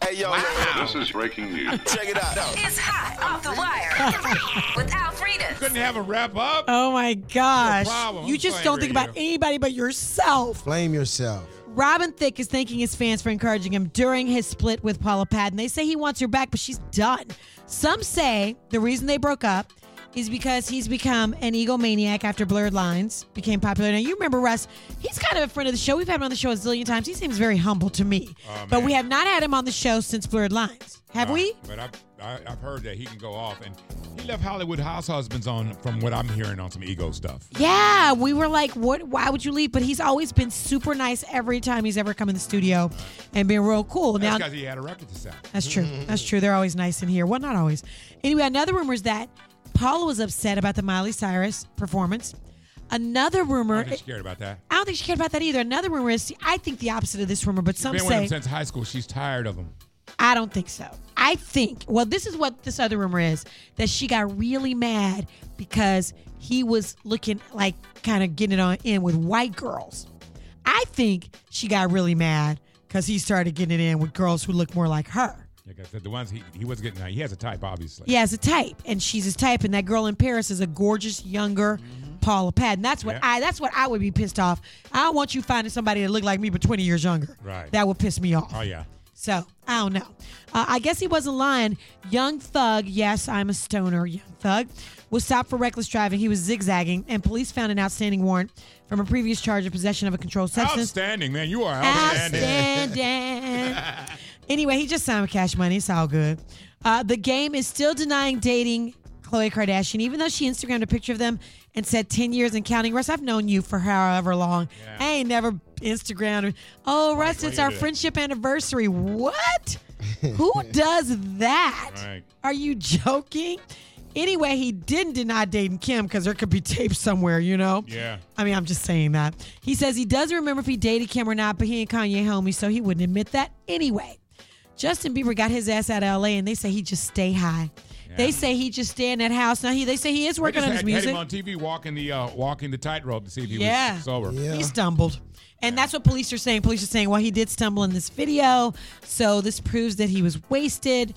Hey, yo, This is breaking news. check it out. It's hot off the wire with Alfreda. Couldn't have a wrap up? Oh my gosh. problem. You I'm just playing don't think about radio. anybody but yourself. Blame yourself. Robin Thicke is thanking his fans for encouraging him during his split with Paula Patton. They say he wants her back, but she's done. Some say the reason they broke up is because he's become an egomaniac after Blurred Lines became popular. Now, you remember Russ. He's kind of a friend of the show. We've had him on the show a zillion times. He seems very humble to me. But we have not had him on the show since Blurred Lines. Have we? But I've heard that he can go off. And he left Hollywood House Husbands on, from what I'm hearing, on some ego stuff. Yeah, we were like, "What? Why would you leave?" But he's always been super nice every time he's ever come in the studio, and been real cool. That's Now, because he had a record to sell. that's true. That's true. They're always nice in here. Well, not always. Anyway, another rumor is that Paula was upset about the Miley Cyrus performance. Another I rumor. don't think she cared about that. I don't think she cared about that either. Another rumor is, I think the opposite of this rumor, but some Been with him say since high school. She's tired of him. I don't think so. I think, well, this is what this other rumor is, that she got really mad because he was looking like kind of getting it on in with white girls. I think she got really mad because he started getting it in with girls who look more like her. Like I said, the ones he was getting, he has a type, obviously. He has a type, and she's his type, and that girl in Paris is a gorgeous, younger Paula Patton. That's what I would be pissed off. I don't want you finding somebody that looked like me but 20 years younger. Right. That would piss me off. Oh, yeah. So, I don't know. I guess he wasn't lying. Young Thug, yes, I'm a stoner, Young Thug, was stopped for reckless driving. He was zigzagging, and police found an outstanding warrant from a previous charge of possession of a controlled substance. Outstanding, man. You are outstanding. Outstanding. Anyway, he just signed with Cash Money. It's all good. The Game is still denying dating Khloe Kardashian, even though she Instagrammed a picture of them and said 10 years and counting. Russ, I've known you for however long. Yeah. I ain't never Instagrammed. Oh, Russ, why it's you our do that? friendship anniversary. What? Who does that? Right. Are you joking? Anyway, he didn't deny dating Kim because there could be tape somewhere, you know? Yeah. I mean, I'm just saying that. He says he doesn't remember if he dated Kim or not, but he and Kanye homies, so he wouldn't admit that anyway. Justin Bieber got his ass out of L.A., and they say he just stay high. Yeah. They say he just stay in that house. Now, they say he is working on his Had music. him on TV walking the tightrope to see if he Yeah. was sober. Yeah. He stumbled. And that's what police are saying. Police are saying, well, he did stumble in this video, so this proves that he was wasted.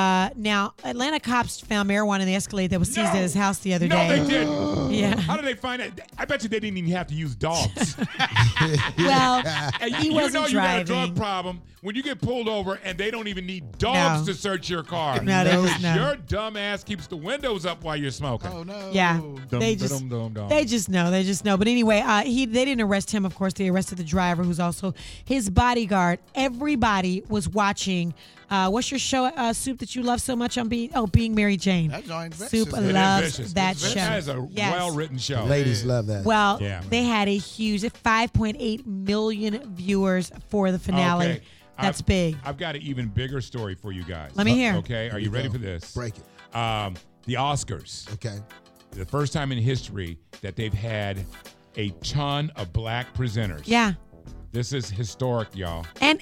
Now, Atlanta cops found marijuana in the Escalade that was seized at his house the other day. No, they didn't. Yeah. How did they find it? I bet you they didn't even have to use dogs. Well, And he you wasn't know you got a driving. drug problem when you get pulled over and they don't even need dogs No. to search your car. No, they just know. Your dumb ass keeps the windows up while you're smoking. Oh, no. Yeah, Dum, they dum, just dum, dum. they just know. They just know. But anyway, they didn't arrest him. Of course, they arrested the driver, who's also his bodyguard. Everybody was watching. What's your show, Soup, that you love so much on Being Mary Jane? That joint vicious. Soup It is loves vicious. that It's vicious. show. That is a Yes. well-written show. Ladies love that. Well, Yeah. they had a huge 5.8 million viewers for the finale. Okay. That's big. I've got an even bigger story for you guys. Let me hear. Okay, are you ready for this? Break it. The Oscars. Okay. The first time in history that they've had a ton of black presenters. Yeah. This is historic, y'all. And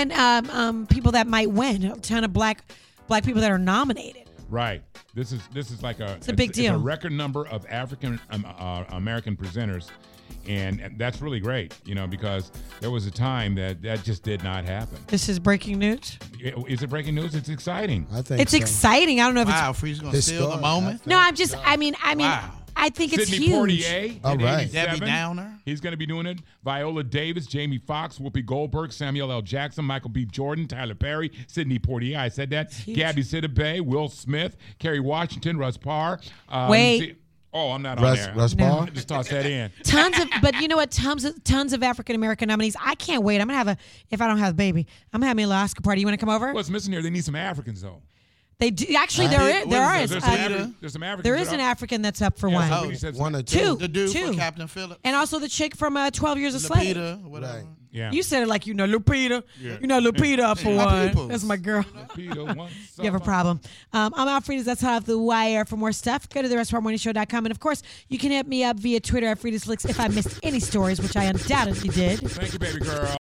people that might win. A ton of black people that are nominated. Right. This is like It's a big deal. It's a record number of African American presenters, and that's really great. Because there was a time that just did not happen. This is breaking news. Is it breaking news? It's exciting. I think It's so. exciting. I don't know if Wow, Free's going to steal the Historic, moment. it's. No, I'm just. I mean. Wow. I think it's Sidney huge. Poitier, All in right. 87. Debbie Downer. He's going to be doing it. Viola Davis, Jamie Foxx, Whoopi Goldberg, Samuel L. Jackson, Michael B. Jordan, Tyler Perry, Sidney Poitier. I said that. huge. Gabby Sidibe, Will Smith, Kerry Washington, Russ Parr. Wait. I'm not on Russ, there. Russ No. Paul? Just toss that in. But you know what? Tons of African American nominees. I can't wait. I'm gonna have if I don't have a baby, I'm having a little Oscar party. You want to come over? What's missing here? They need some Africans, though. They do actually. There is. There's some Africans. There is an African that's up for one. somebody said One or some- two. Two. The dude Two. for Captain Phillips. And also the chick from 12 Years a Slave. Lupita, whatever. Right. Yeah. You said it like Lupita. Yeah. Lupita up for My one. peoples. That's my girl. Peter, one You have a problem. I'm Alfreda's. That's Hot Off the Wire. For more stuff, go to therestaurantmorningshow.com. And, of course, you can hit me up via Twitter at FredaSlicks if I missed any stories, which I undoubtedly did. Thank you, baby girl.